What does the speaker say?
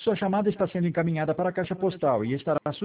Sua chamada está sendo encaminhada para a caixa postal e estará